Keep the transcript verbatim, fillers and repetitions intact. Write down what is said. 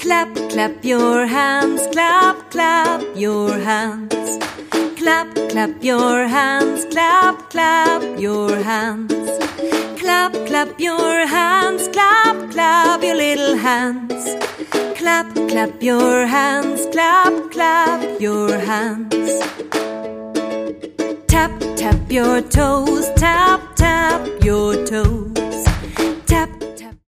Clap, clap your hands, clap, clap your hands. Clap, clap your hands, clap, clap your hands. Clap, clap your hands, clap, clap your little hands. Clap, clap your hands, clap, clap your hands. Tap, tap your toes, tap, tap your toes. Tap,